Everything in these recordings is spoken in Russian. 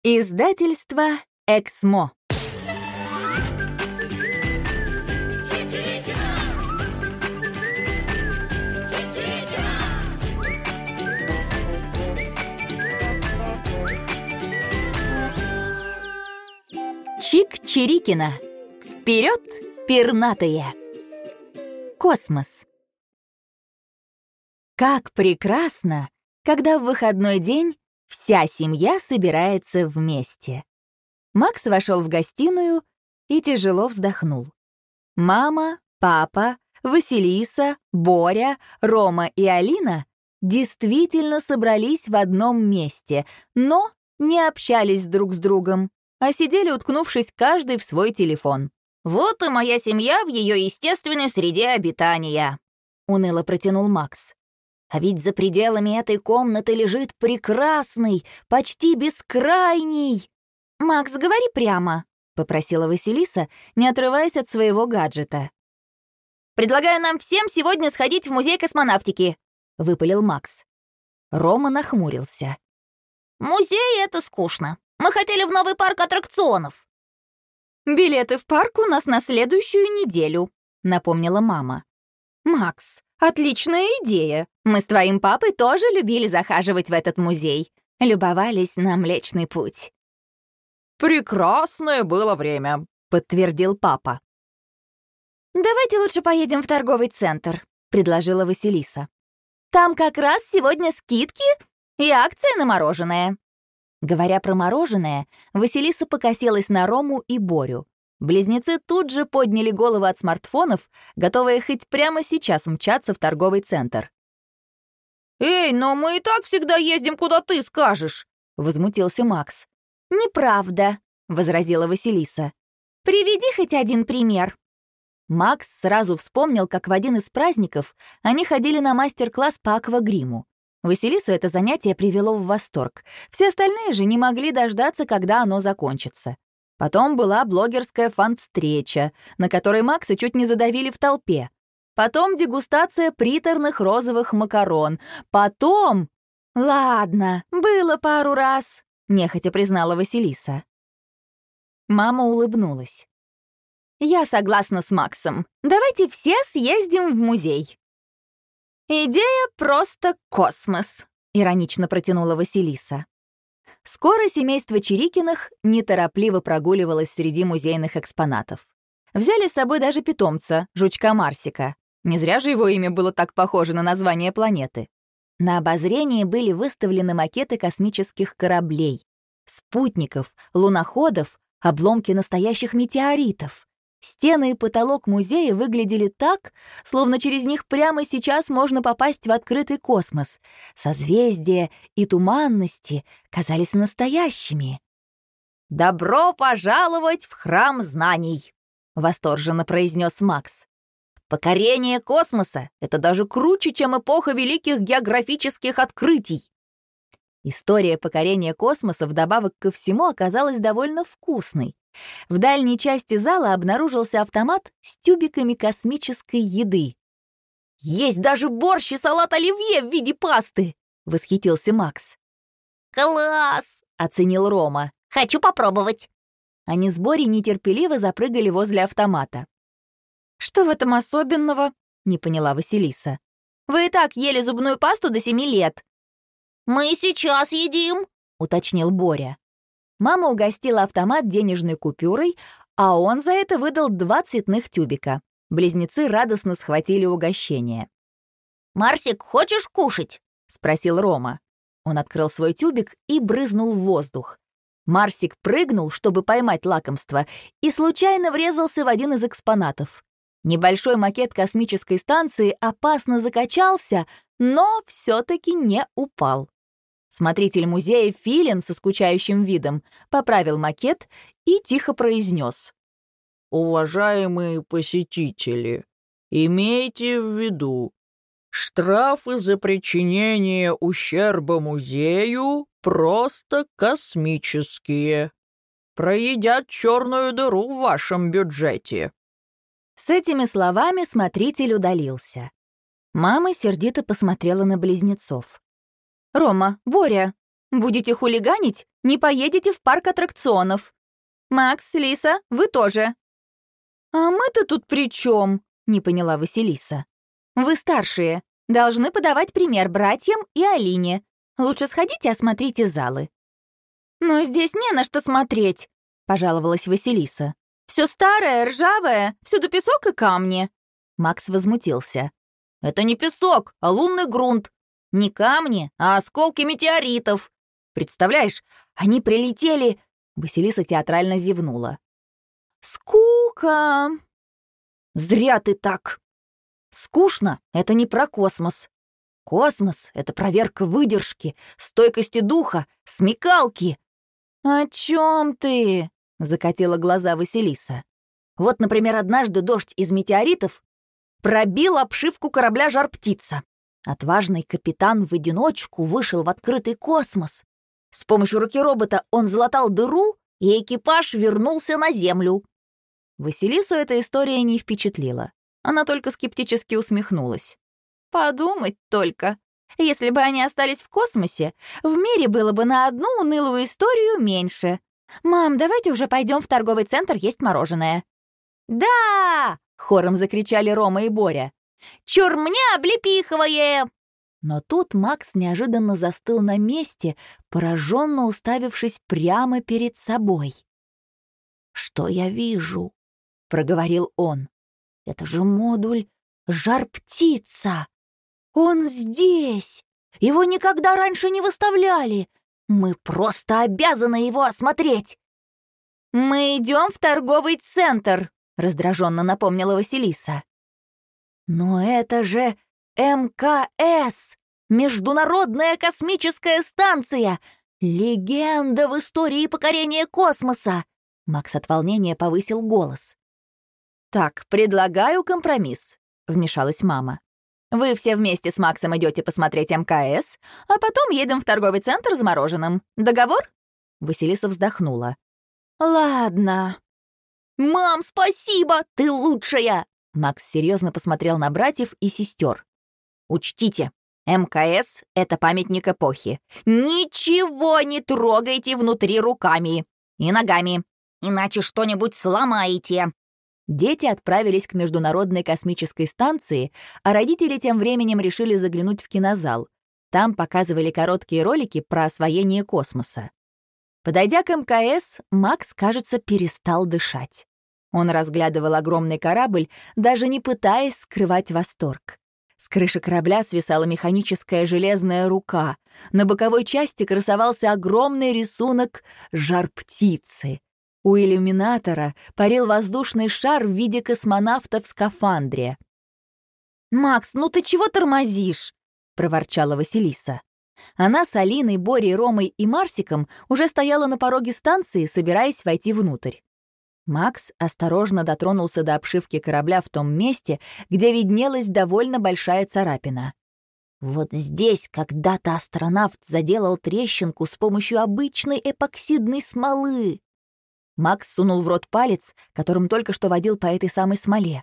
Издательство «Эксмо». Чик-Чирикина. Вперед, пернатые! Космос. Как прекрасно, когда в выходной день вся семья собирается вместе. Макс вошел в гостиную и тяжело вздохнул. Мама, папа, Василиса, Боря, Рома и Алина действительно собрались в одном месте, но не общались друг с другом, а сидели, уткнувшись каждый в свой телефон. «Вот и моя семья в ее естественной среде обитания», — уныло протянул Макс. «А ведь за пределами этой комнаты лежит прекрасный, почти бескрайний...» «Макс, говори прямо», — попросила Василиса, не отрываясь от своего гаджета. «Предлагаю нам всем сегодня сходить в музей космонавтики», — выпалил Макс. Рома нахмурился. «Музей — это скучно. Мы хотели в новый парк аттракционов». «Билеты в парк у нас на следующую неделю», — напомнила мама. «Макс, отличная идея. Мы с твоим папой тоже любили захаживать в этот музей. Любовались на Млечный Путь». «Прекрасное было время», — подтвердил папа. «Давайте лучше поедем в торговый центр», — предложила Василиса. «Там как раз сегодня скидки и акции на мороженое». Говоря про мороженое, Василиса покосилась на Рому и Борю. Близнецы тут же подняли головы от смартфонов, готовые хоть прямо сейчас мчаться в торговый центр. «Эй, но мы и так всегда ездим, куда ты скажешь», — возмутился Макс. «Неправда», — возразила Василиса. «Приведи хоть один пример». Макс сразу вспомнил, как в один из праздников они ходили на мастер-класс по аквагриму. Василису это занятие привело в восторг. Все остальные же не могли дождаться, когда оно закончится. Потом была блогерская фан-встреча, на которой Макса чуть не задавили в толпе. Потом дегустация приторных розовых макарон. Потом... «Ладно, было пару раз», — нехотя признала Василиса. Мама улыбнулась. «Я согласна с Максом. Давайте все съездим в музей». «Идея просто космос», — иронично протянула Василиса. Скоро семейство Чирикиных неторопливо прогуливалось среди музейных экспонатов. Взяли с собой даже питомца, жучка Марсика. Не зря же его имя было так похоже на название планеты. На обозрение были выставлены макеты космических кораблей, спутников, луноходов, обломки настоящих метеоритов. Стены и потолок музея выглядели так, словно через них прямо сейчас можно попасть в открытый космос. Созвездия и туманности казались настоящими. «Добро пожаловать в храм знаний», — восторженно произнес Макс. «Покорение космоса — это даже круче, чем эпоха великих географических открытий». История покорения космоса вдобавок ко всему оказалась довольно вкусной. В дальней части зала обнаружился автомат с тюбиками космической еды. «Есть даже борщ и салат оливье в виде пасты!» — восхитился Макс. «Класс!» — оценил Рома. «Хочу попробовать!» Они с Борей нетерпеливо запрыгали возле автомата. «Что в этом особенного?» — не поняла Василиса. «Вы и так ели зубную пасту до 7 лет». «Мы и сейчас едим!» — уточнил Боря. Мама угостила автомат денежной купюрой, а он за это выдал 2 цветных тюбика. Близнецы радостно схватили угощение. «Марсик, хочешь кушать?» — спросил Рома. Он открыл свой тюбик и брызнул в воздух. Марсик прыгнул, чтобы поймать лакомство, и случайно врезался в один из экспонатов. Небольшой макет космической станции опасно закачался, но все-таки не упал. Смотритель музея Филин со скучающим видом поправил макет и тихо произнес: «Уважаемые посетители, имейте в виду, штрафы за причинение ущерба музею просто космические. Проедят черную дыру в вашем бюджете». С этими словами смотритель удалился. Мама сердито посмотрела на близнецов. «Рома, Боря, Будете хулиганить, не поедете в парк аттракционов. Макс, Лиса, вы тоже». «А мы-то тут при чем?» — не поняла Василиса. «Вы старшие, должны подавать пример братьям и Алине. Лучше сходите, осмотрите залы». «Но здесь не на что смотреть», — пожаловалась Василиса. «Все старое, ржавое, всюду песок и камни». Макс возмутился. «Это не песок, а лунный грунт. Не камни, а осколки метеоритов. Представляешь, они прилетели...» Василиса театрально зевнула. «Скука!» «Зря ты так! Скучно — это не про космос. Космос — это проверка выдержки, стойкости духа, смекалки». «О чем ты?» — закатила глаза Василиса. Вот, например, однажды дождь из метеоритов пробил обшивку корабля «Жар-птица». Отважный капитан в одиночку вышел в открытый космос. С помощью руки робота он залатал дыру, и экипаж вернулся на Землю. Василису эта история не впечатлила. Она только скептически усмехнулась. «Подумать только. Если бы они остались в космосе, в мире было бы на одну унылую историю меньше. Мам, давайте уже пойдем в торговый центр есть мороженое». «Да!» — хором закричали Рома и Боря. «Чур мне облепиховое!» Но тут Макс неожиданно застыл на месте, пораженно уставившись прямо перед собой. «Что я вижу?» — проговорил он. «Это же модуль «Жар-птица». Он здесь! Его никогда раньше не выставляли. Мы просто обязаны его осмотреть!» «Мы идем в торговый центр», — раздраженно напомнила Василиса. «Но это же МКС! Международная космическая станция! Легенда в истории покорения космоса!» Макс от волнения повысил голос. «Так, предлагаю компромисс», — вмешалась мама. «Вы все вместе с Максом идете посмотреть МКС, а потом едем в торговый центр за мороженым. Договор?» Василиса вздохнула. «Ладно». «Мам, спасибо! Ты лучшая!» Макс серьезно посмотрел на братьев и сестер. «Учтите, МКС — это памятник эпохи. Ничего не трогайте внутри руками и ногами, иначе что-нибудь сломаете». Дети отправились к Международной космической станции, а родители тем временем решили заглянуть в кинозал. Там показывали короткие ролики про освоение космоса. Подойдя к МКС, Макс, кажется, перестал дышать. Он разглядывал огромный корабль, даже не пытаясь скрывать восторг. С крыши корабля свисала механическая железная рука. На боковой части красовался огромный рисунок жар-птицы. У иллюминатора парил воздушный шар в виде космонавта в скафандре. «Макс, ну ты чего тормозишь?» — проворчала Василиса. Она с Алиной, Борей, Ромой и Марсиком уже стояла на пороге станции, собираясь войти внутрь. Макс осторожно дотронулся до обшивки корабля в том месте, где виднелась довольно большая царапина. «Вот здесь когда-то астронавт заделал трещинку с помощью обычной эпоксидной смолы». Макс сунул в рот палец, которым только что водил по этой самой смоле.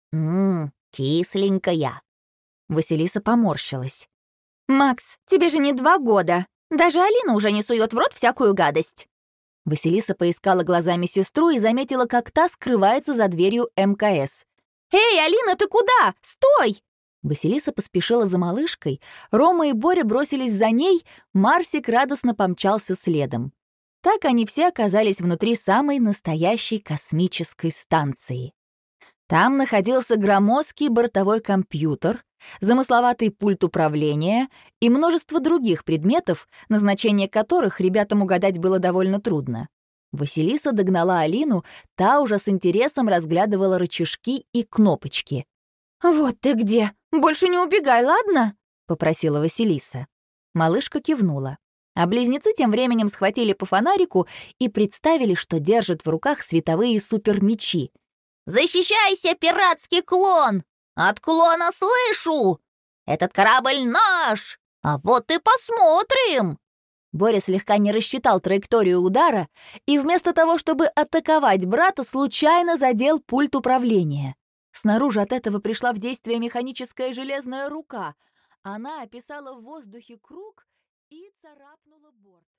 Кисленькая». Василиса поморщилась. «Макс, тебе же не 2 года. Даже Алина уже не сует в рот всякую гадость». Василиса поискала глазами сестру и заметила, как та скрывается за дверью МКС. «Эй, Алина, ты куда? Стой!» Василиса поспешила за малышкой, Рома и Боря бросились за ней, Марсик радостно помчался следом. Так они все оказались внутри самой настоящей космической станции. Там находился громоздкий бортовой компьютер, замысловатый пульт управления и множество других предметов, назначение которых ребятам угадать было довольно трудно. Василиса догнала Алину, та уже с интересом разглядывала рычажки и кнопочки. «Вот ты где! Больше не убегай, ладно?» — попросила Василиса. Малышка кивнула. А близнецы тем временем схватили по фонарику и представили, что держат в руках световые супермечи. «Защищайся, пиратский клон! От клона слышу! Этот корабль наш! А вот и посмотрим!» Боря слегка не рассчитал траекторию удара и вместо того, чтобы атаковать брата, случайно задел пульт управления. Снаружи от этого пришла в действие механическая железная рука. Она описала в воздухе круг и... царапнула борт.